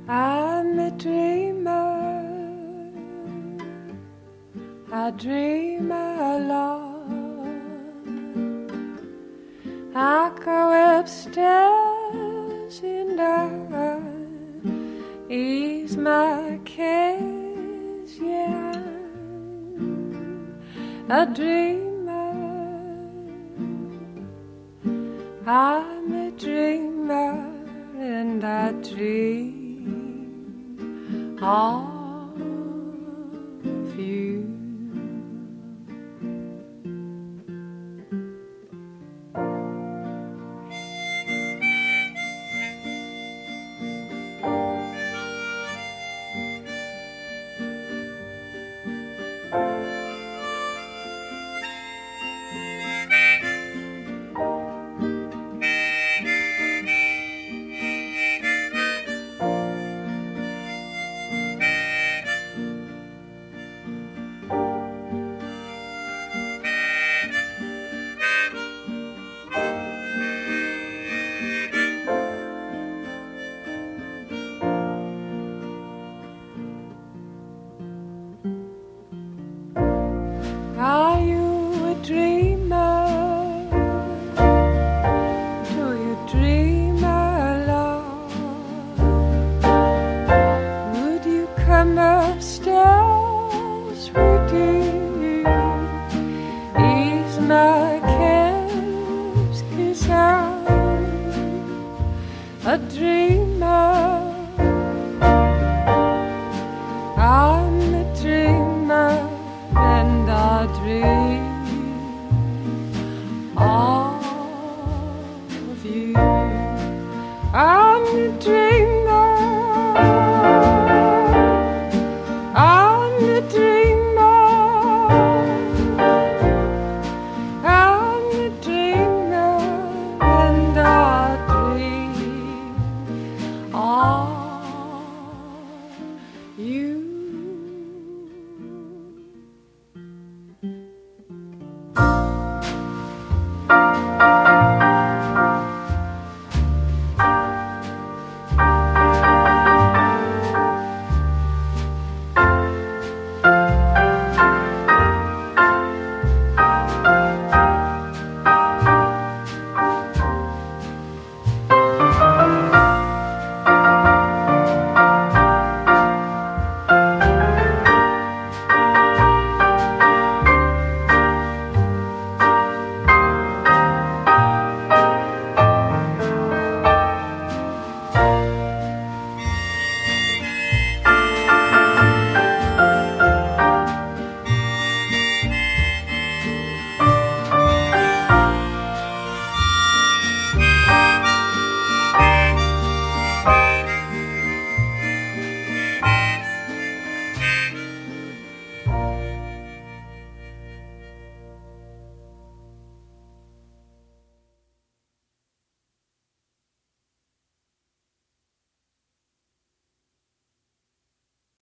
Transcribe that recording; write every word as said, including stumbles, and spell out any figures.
I'm a dreamer, I dream a lot. I go upstairs and I ease my cares, yeah. I'm a dreamer, I'm a dreamer, and I dream of you. Are you a dreamer? Do you dream alone? Would you come upstairs? Would you ease my cares? 'Cause I'm a dreamer.